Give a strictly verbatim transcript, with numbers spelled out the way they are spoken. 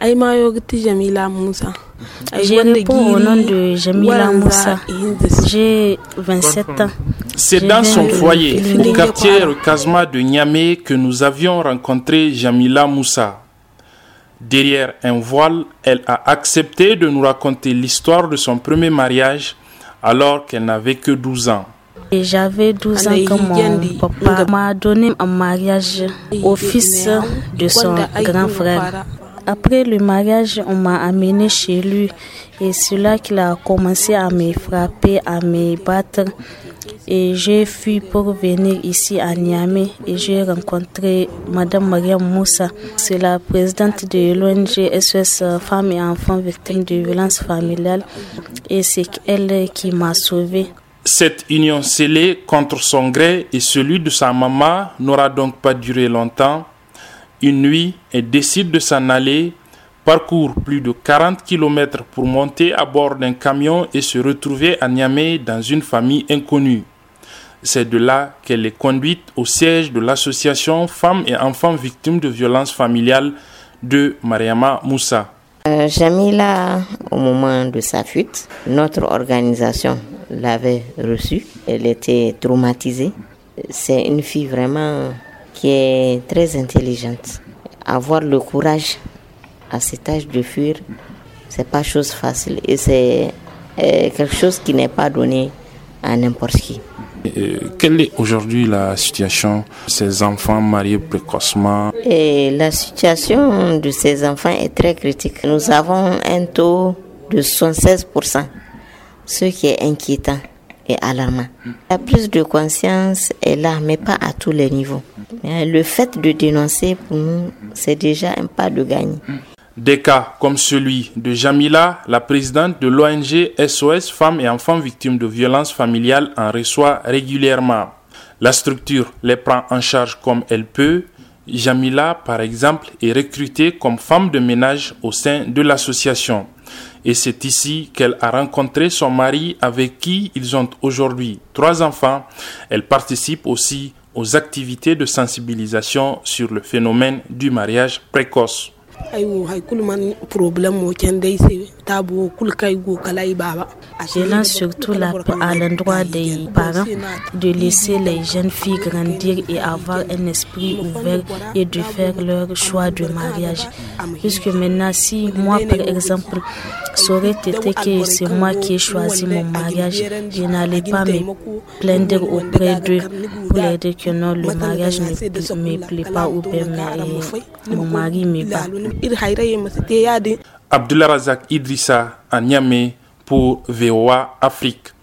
Je réponds au nom de Jamila Moussa. J'ai vingt-sept ans. C'est dans son foyer, au quartier Rekazma de Niamey, que nous avions rencontré Jamila Moussa. Derrière un voile, elle a accepté de nous raconter l'histoire de son premier mariage alors qu'elle n'avait que douze ans. Et j'avais douze ans quand mon papa m'a donné un mariage au fils de son grand frère. Après le mariage, on m'a amené chez lui et c'est là qu'il a commencé à me frapper, à me battre. Et j'ai fui pour venir ici à Niamey et j'ai rencontré Madame Mariam Moussa. C'est la présidente de l'O N G S O S Femmes et Enfants Victimes de Violences Familiales et c'est elle qui m'a sauvée. Cette union scellée contre son gré et celui de sa maman n'aura donc pas duré longtemps. Une nuit, elle décide de s'en aller, parcourt plus de quarante kilomètres pour monter à bord d'un camion et se retrouver à Niamey dans une famille inconnue. C'est de là qu'elle est conduite au siège de l'association Femmes et Enfants Victimes de Violences Familiales de Mariama Moussa. Euh, Jamila, au moment de sa fuite, notre organisation l'avait reçue. Elle était traumatisée. C'est une fille vraiment qui est très intelligente. Avoir le courage à cet âge de fuir, c'est pas chose facile et c'est euh, quelque chose qui n'est pas donné à n'importe qui. Euh, quelle est aujourd'hui la situation de ces enfants mariés précocement? Et la situation de ces enfants est très critique. Nous avons un taux de soixante-seize pour cent, ce qui est inquiétant et alarmant. La prise de conscience est là, mais pas à tous les niveaux. Le fait de dénoncer, pour nous, c'est déjà un pas de gagne. Des cas comme celui de Jamila, la présidente de l'O N G S O S Femmes et Enfants Victimes de Violences Familiales, en reçoit régulièrement. La structure les prend en charge comme elle peut. Jamila, par exemple, est recrutée comme femme de ménage au sein de l'association. Et c'est ici qu'elle a rencontré son mari avec qui ils ont aujourd'hui trois enfants. Elle participe aussi aux activités de sensibilisation sur le phénomène du mariage précoce. Je lance surtout l'appel à l'endroit des parents de laisser les jeunes filles grandir et avoir un esprit ouvert et de faire leur choix de mariage. Puisque maintenant, si moi par exemple, ça aurait été que c'est moi qui ai choisi mon mariage, je n'allais pas me plaindre auprès d'eux pour leur dire que non, le mariage ne me plaît pas ou bien mon mari me bat. Abdullah Razak Idrissa à Niamey pour V O A Afrique.